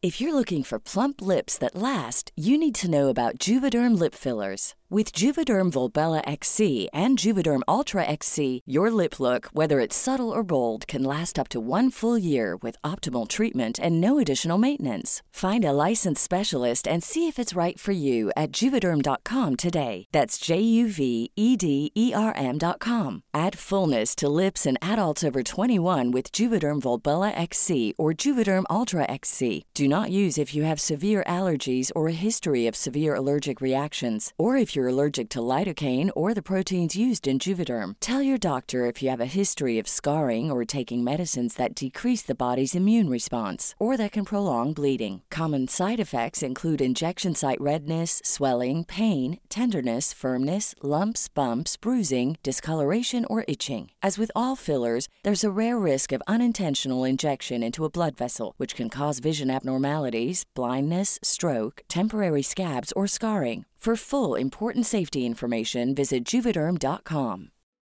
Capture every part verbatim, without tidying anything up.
If you're looking for plump lips that last, you need to know about Juvederm lip fillers. With Juvederm Volbella X C and Juvederm Ultra X C, your lip look, whether it's subtle or bold, can last up to one full year with optimal treatment and no additional maintenance. Find a licensed specialist and see if it's right for you at Juvederm dot com today. That's J U V E D E R M dot com. Add fullness to lips in adults over twenty-one with Juvederm Volbella X C or Juvederm Ultra X C. Do not use if you have severe allergies or a history of severe allergic reactions, or if you're allergic to lidocaine or the proteins used in Juvederm. Tell your doctor if you have a history of scarring or taking medicines that decrease the body's immune response or that can prolong bleeding. Common side effects include injection site redness, swelling, pain, tenderness, firmness, lumps, bumps, bruising, discoloration, or itching. As with all fillers, there's a rare risk of unintentional injection into a blood vessel, which can cause vision abnormalities, blindness, stroke, temporary scabs, or scarring. For full, important safety information, visit Juvederm dot com.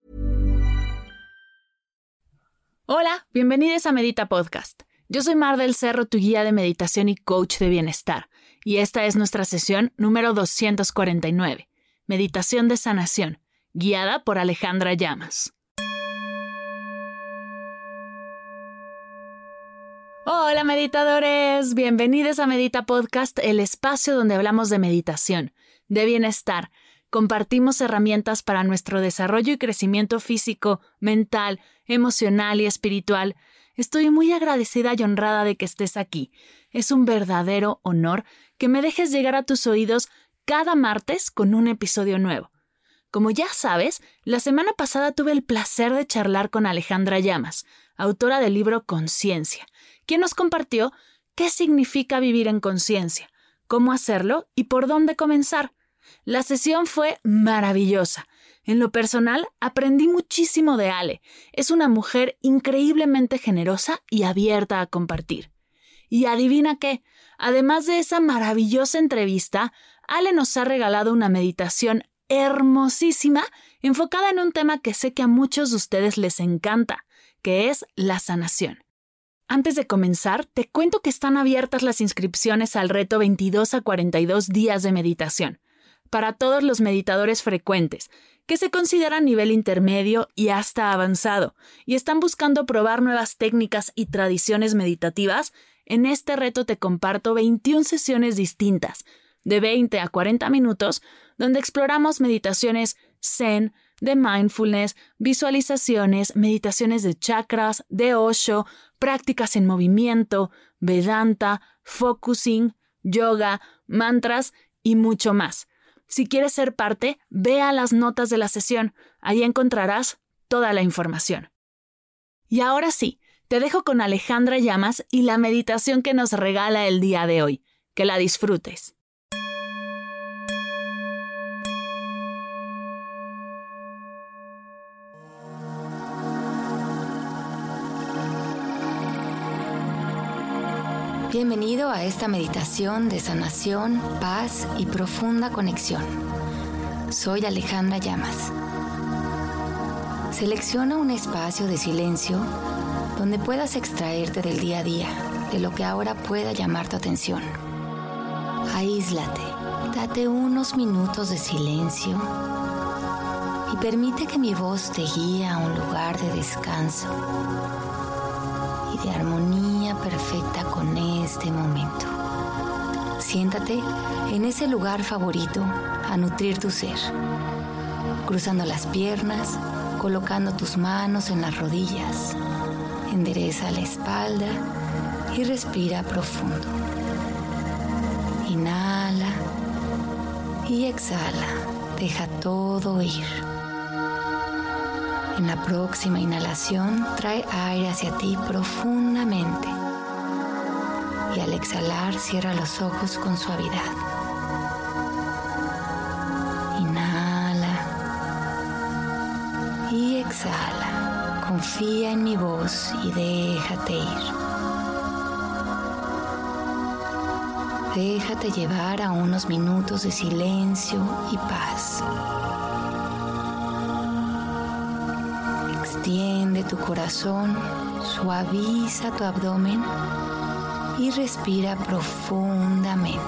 Hola, bienvenidos a Medita Podcast. Yo soy Mar del Cerro, tu guía de meditación y coach de bienestar, y esta es nuestra sesión número doscientos cuarenta y nueve, Meditación de Sanación, guiada por Alejandra Llamas. Hola meditadores, bienvenidos a Medita Podcast, el espacio donde hablamos de meditación, de bienestar, compartimos herramientas para nuestro desarrollo y crecimiento físico, mental, emocional y espiritual. Estoy muy agradecida y honrada de que estés aquí. Es un verdadero honor que me dejes llegar a tus oídos cada martes con un episodio nuevo. Como ya sabes, la semana pasada tuve el placer de charlar con Alejandra Llamas, autora del libro Conciencia, quien nos compartió qué significa vivir en conciencia, cómo hacerlo y por dónde comenzar. La sesión fue maravillosa. En lo personal, aprendí muchísimo de Ale. Es una mujer increíblemente generosa y abierta a compartir. Y adivina qué, además de esa maravillosa entrevista, Ale nos ha regalado una meditación hermosísima enfocada en un tema que sé que a muchos de ustedes les encanta, que es la sanación. Antes de comenzar, te cuento que están abiertas las inscripciones al reto veintidós a cuarenta y dos días de meditación, para todos los meditadores frecuentes, que se consideran nivel intermedio y hasta avanzado, y están buscando probar nuevas técnicas y tradiciones meditativas. En este reto te comparto veintiuna sesiones distintas, de veinte a cuarenta minutos, donde exploramos meditaciones zen, de mindfulness, visualizaciones, meditaciones de chakras, de Osho, prácticas en movimiento, Vedanta, focusing, yoga, mantras y mucho más. Si quieres ser parte, ve a las notas de la sesión. Ahí encontrarás toda la información. Y ahora sí, te dejo con Alejandra Llamas y la meditación que nos regala el día de hoy. Que la disfrutes. Bienvenido a esta meditación de sanación, paz y profunda conexión. Soy Alejandra Llamas. Selecciona un espacio de silencio donde puedas extraerte del día a día, de lo que ahora pueda llamar tu atención. Aíslate, date unos minutos de silencio y permite que mi voz te guíe a un lugar de descanso y de armonía perfecta con este momento. Siéntate en ese lugar favorito a nutrir tu ser, cruzando las piernas, colocando tus manos en las rodillas. Endereza la espalda y respira profundo. Inhala y exhala. Deja todo ir. En la próxima inhalación, trae aire hacia ti profundamente. Y al exhalar, cierra los ojos con suavidad. Inhala y exhala. Confía en mi voz y déjate ir. Déjate llevar a unos minutos de silencio y paz. Extiende tu corazón, suaviza tu abdomen y respira profundamente.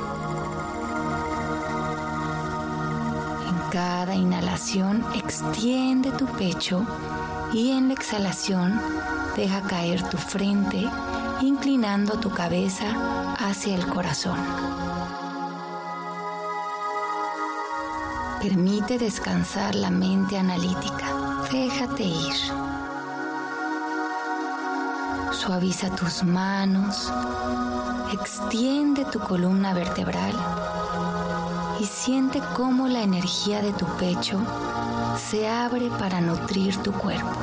En cada inhalación extiende tu pecho y en la exhalación deja caer tu frente, inclinando tu cabeza hacia el corazón. Permite descansar la mente analítica. Déjate ir. Suaviza tus manos, extiende tu columna vertebral y siente cómo la energía de tu pecho se abre para nutrir tu cuerpo.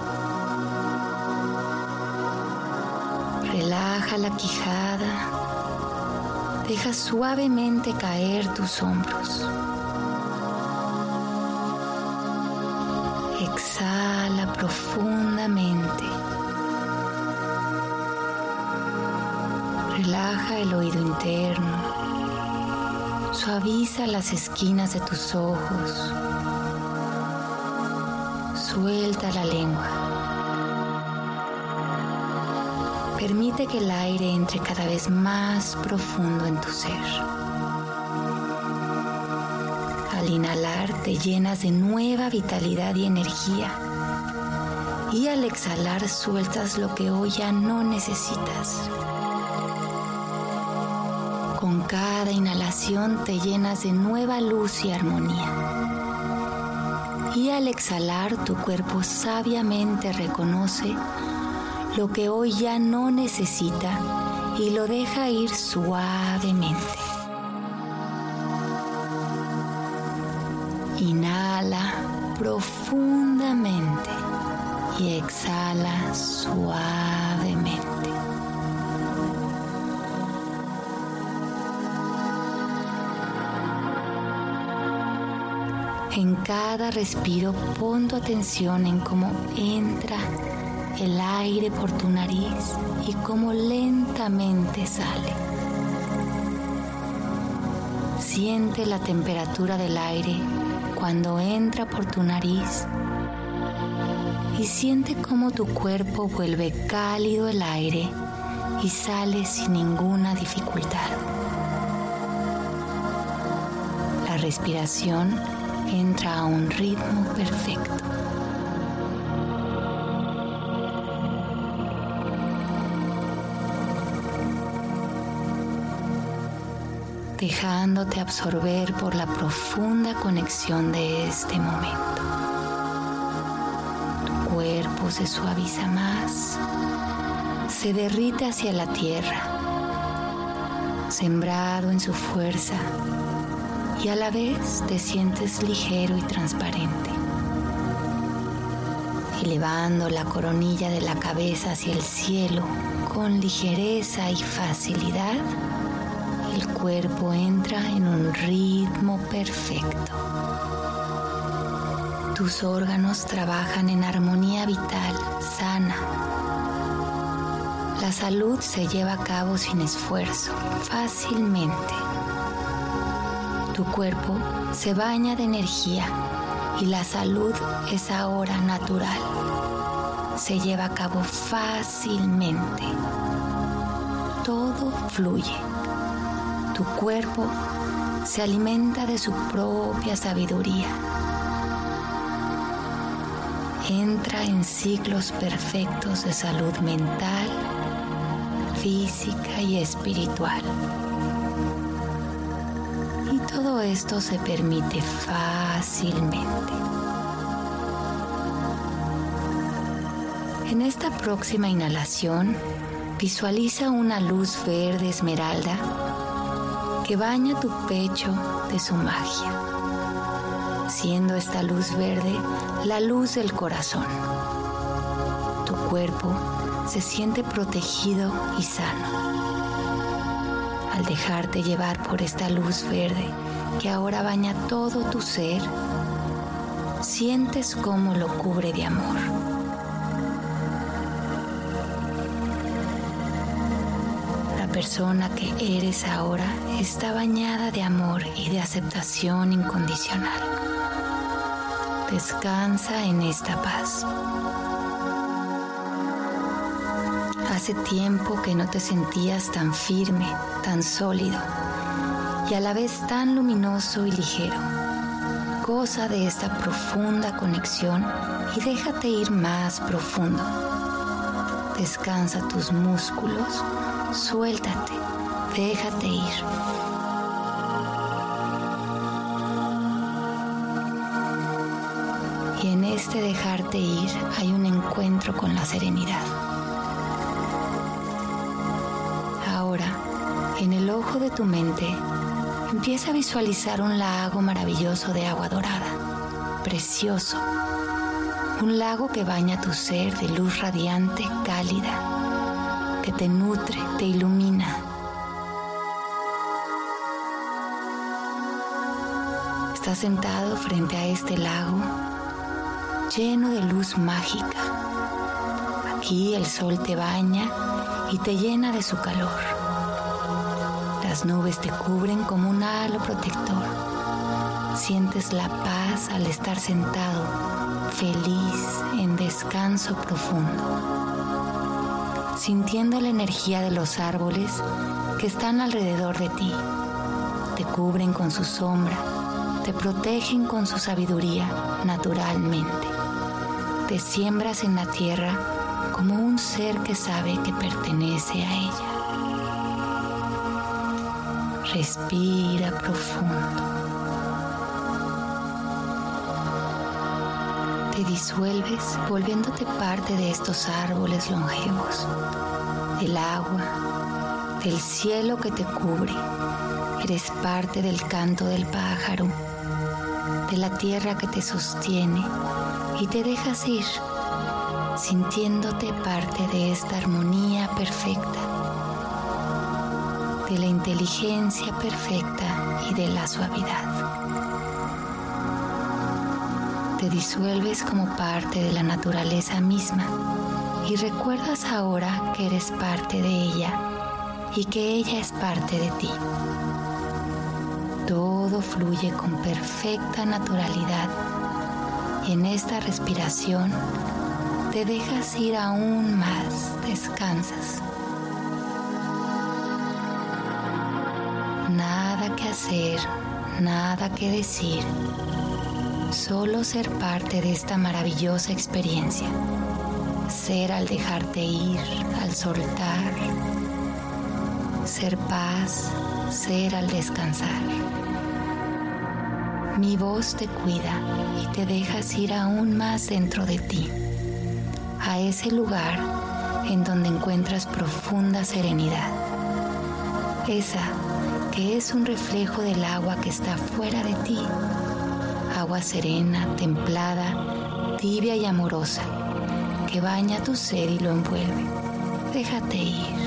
Relaja la quijada, deja suavemente caer tus hombros. Exhala profundamente. Relaja el oído interno. Suaviza las esquinas de tus ojos. Suelta la lengua. Permite que el aire entre cada vez más profundo en tu ser. Al inhalar te llenas de nueva vitalidad y energía. Y al exhalar sueltas lo que hoy ya no necesitas. Con cada inhalación te llenas de nueva luz y armonía. Y al exhalar tu cuerpo sabiamente reconoce lo que hoy ya no necesita y lo deja ir suavemente. Inhala profundamente y exhala suavemente. En cada respiro pon tu atención en cómo entra el aire por tu nariz y cómo lentamente sale. Siente la temperatura del aire cuando entra por tu nariz y siente cómo tu cuerpo vuelve cálido el aire y sale sin ninguna dificultad. La respiración entra a un ritmo perfecto. Dejándote absorber por la profunda conexión de este momento. Tu cuerpo se suaviza más, se derrite hacia la tierra, sembrado en su fuerza, y a la vez te sientes ligero y transparente. Elevando la coronilla de la cabeza hacia el cielo con ligereza y facilidad, el cuerpo entra en un ritmo perfecto. Tus órganos trabajan en armonía vital, sana. La salud se lleva a cabo sin esfuerzo, fácilmente. Tu cuerpo se baña de energía y la salud es ahora natural. Se lleva a cabo fácilmente. Todo fluye. Tu cuerpo se alimenta de su propia sabiduría. Entra en ciclos perfectos de salud mental, física y espiritual. Y todo esto se permite fácilmente. En esta próxima inhalación, visualiza una luz verde esmeralda que baña tu pecho de su magia, siendo esta luz verde la luz del corazón. Tu cuerpo se siente protegido y sano. Al dejarte llevar por esta luz verde que ahora baña todo tu ser, sientes cómo lo cubre de amor. La persona que eres ahora está bañada de amor y de aceptación incondicional. Descansa en esta paz. Hace tiempo que no te sentías tan firme, tan sólido y a la vez tan luminoso y ligero. Goza de esta profunda conexión y déjate ir más profundo. Descansa tus músculos, suéltate, déjate ir. Y en este dejarte ir hay un encuentro con la serenidad. Ahora, en el ojo de tu mente, empieza a visualizar un lago maravilloso de agua dorada, precioso. Un lago que baña tu ser de luz radiante, cálida, que te nutre, te ilumina. Estás sentado frente a este lago lleno de luz mágica. Aquí el sol te baña y te llena de su calor. Las nubes te cubren como un halo protector. Sientes la paz al estar sentado, feliz, en descanso profundo. Sintiendo la energía de los árboles que están alrededor de ti. Te cubren con su sombra, te protegen con su sabiduría naturalmente. Te siembras en la tierra como un ser que sabe que pertenece a ella. Respira profundo. Te disuelves volviéndote parte de estos árboles longevos, del agua, del cielo que te cubre. Eres parte del canto del pájaro, de la tierra que te sostiene y te dejas ir, sintiéndote parte de esta armonía perfecta, de la inteligencia perfecta y de la suavidad. Te disuelves como parte de la naturaleza misma y recuerdas ahora que eres parte de ella y que ella es parte de ti. Todo fluye con perfecta naturalidad y en esta respiración te dejas ir aún más, descansas. Nada que hacer, nada que decir, solo ser parte de esta maravillosa experiencia. Ser al dejarte ir, al soltar, ser paz, ser al descansar. Mi voz te cuida y te dejas ir aún más dentro de ti, a ese lugar en donde encuentras profunda serenidad, esa que es un reflejo del agua que está fuera de ti, agua serena, templada, tibia y amorosa, que baña tu ser y lo envuelve. Déjate ir.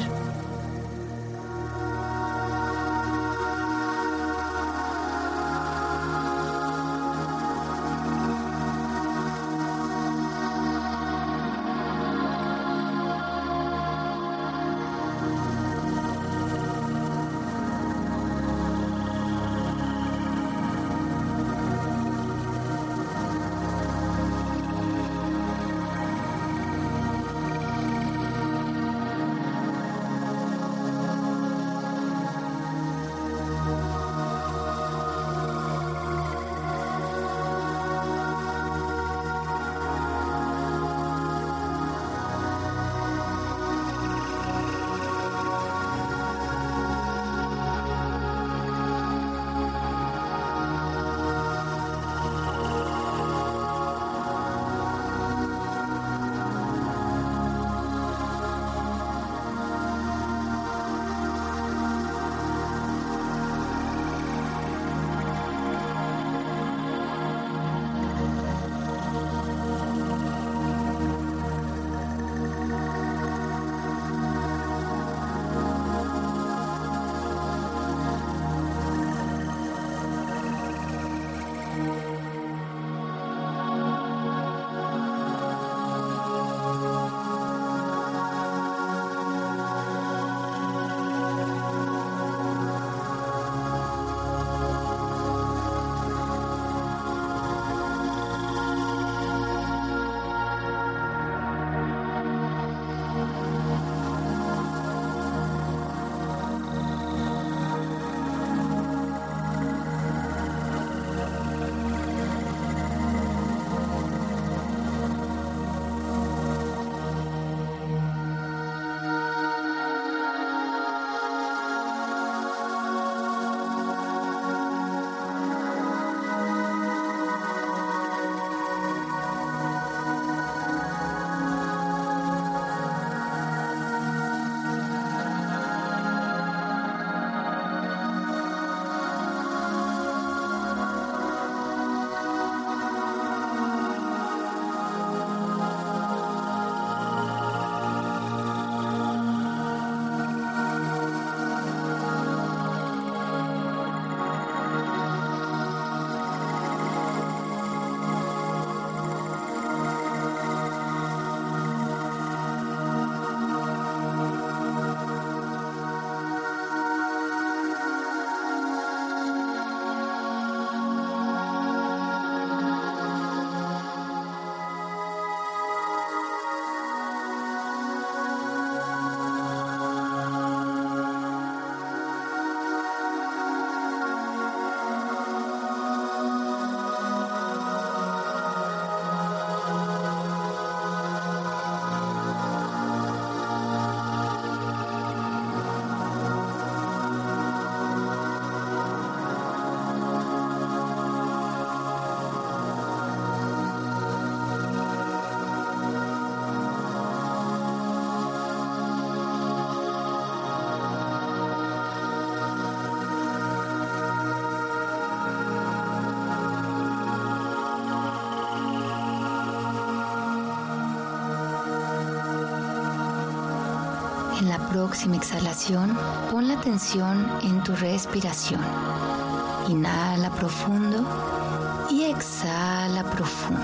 En la próxima exhalación, pon la atención en tu respiración. Inhala profundo y exhala profundo.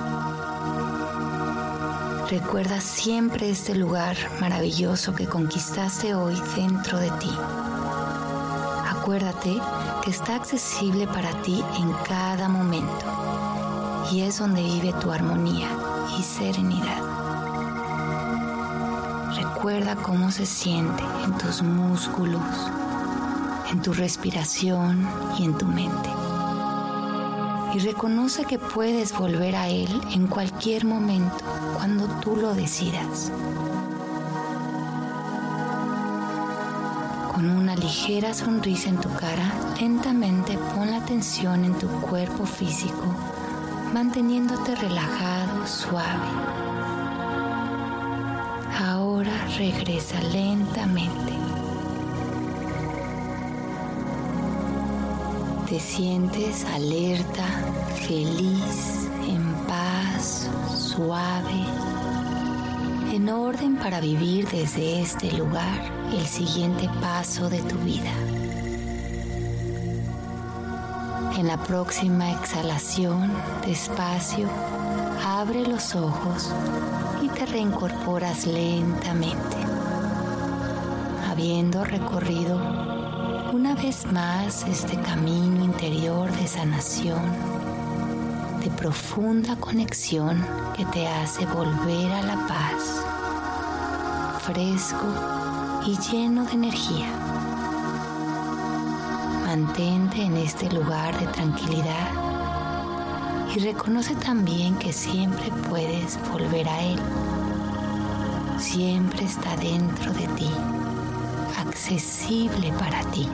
Recuerda siempre este lugar maravilloso que conquistaste hoy dentro de ti. Acuérdate que está accesible para ti en cada momento y es donde vive tu armonía y serenidad. Recuerda cómo se siente en tus músculos, en tu respiración y en tu mente. Y reconoce que puedes volver a él en cualquier momento cuando tú lo decidas. Con una ligera sonrisa en tu cara, lentamente pon la atención en tu cuerpo físico, manteniéndote relajado, suave. Ahora regresa lentamente. Te sientes alerta, feliz, en paz, suave, en orden para vivir desde este lugar el siguiente paso de tu vida. En la próxima exhalación, despacio, abre los ojos y te reincorporas lentamente, habiendo recorrido una vez más este camino interior de sanación, de profunda conexión que te hace volver a la paz, fresco y lleno de energía. Mantente en este lugar de tranquilidad y reconoce también que siempre puedes volver a él. Siempre está dentro de ti, accesible para ti.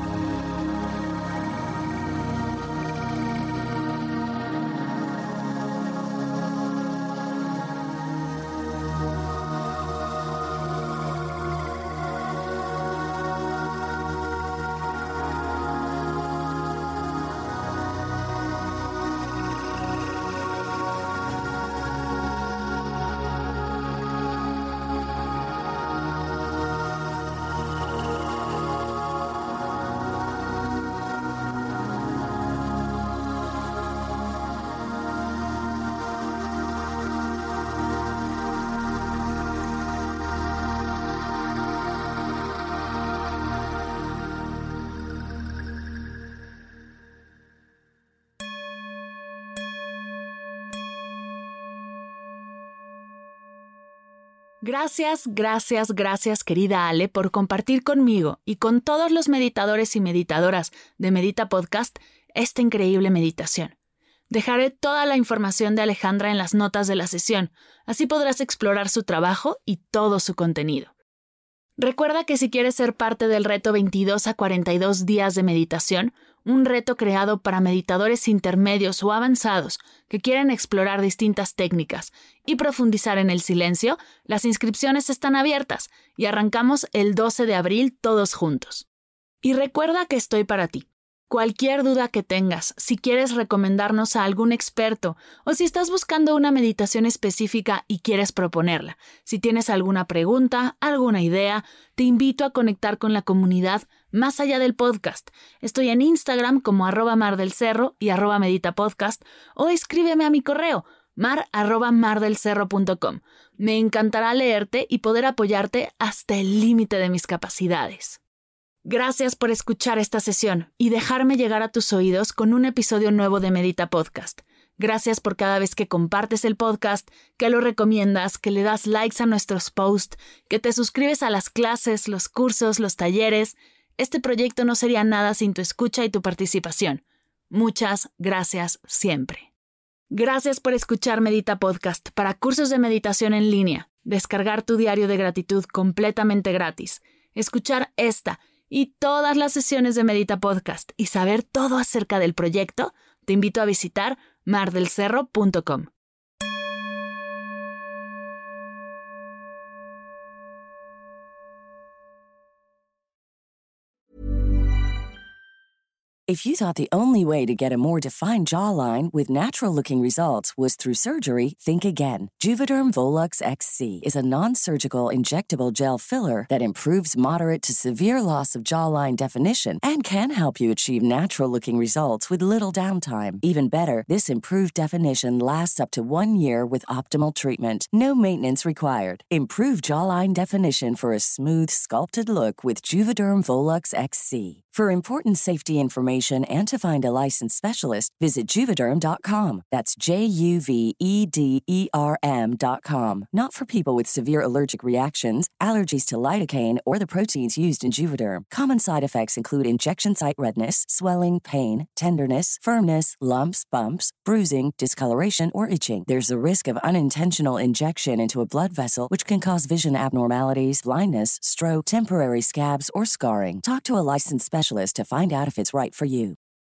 Gracias, gracias, gracias, querida Ale, por compartir conmigo y con todos los meditadores y meditadoras de Medita Podcast esta increíble meditación. Dejaré toda la información de Alejandra en las notas de la sesión, así podrás explorar su trabajo y todo su contenido. Recuerda que si quieres ser parte del reto veintidós a cuarenta y dos días de meditación, un reto creado para meditadores intermedios o avanzados que quieren explorar distintas técnicas y profundizar en el silencio, las inscripciones están abiertas y arrancamos el doce de abril todos juntos. Y recuerda que estoy para ti. Cualquier duda que tengas, si quieres recomendarnos a algún experto o si estás buscando una meditación específica y quieres proponerla, si tienes alguna pregunta, alguna idea, te invito a conectar con la comunidad más allá del podcast. Estoy en Instagram como arroba mardelcerro y arroba meditapodcast o escríbeme a mi correo mar arroba mardelcerro punto com. Me encantará leerte y poder apoyarte hasta el límite de mis capacidades. Gracias por escuchar esta sesión y dejarme llegar a tus oídos con un episodio nuevo de Medita Podcast. Gracias por cada vez que compartes el podcast, que lo recomiendas, que le das likes a nuestros posts, que te suscribes a las clases, los cursos, los talleres. Este proyecto no sería nada sin tu escucha y tu participación. Muchas gracias siempre. Gracias por escuchar Medita Podcast para cursos de meditación en línea, descargar tu diario de gratitud completamente gratis, escuchar esta y todas las sesiones de Medita Podcast y saber todo acerca del proyecto, te invito a visitar mardelcerro punto com. If you thought the only way to get a more defined jawline with natural-looking results was through surgery, think again. Juvederm Volux X C is a non-surgical injectable gel filler that improves moderate to severe loss of jawline definition and can help you achieve natural-looking results with little downtime. Even better, this improved definition lasts up to one year with optimal treatment. No maintenance required. Improve jawline definition for a smooth, sculpted look with Juvederm Volux X C. For important safety information and to find a licensed specialist, visit Juvederm dot com. That's J U V E D E R M dot com. Not for people with severe allergic reactions, allergies to lidocaine, or the proteins used in Juvederm. Common side effects include injection site redness, swelling, pain, tenderness, firmness, lumps, bumps, bruising, discoloration, or itching. There's a risk of unintentional injection into a blood vessel, which can cause vision abnormalities, blindness, stroke, temporary scabs, or scarring. Talk to a licensed specialist to find out if it's right for you.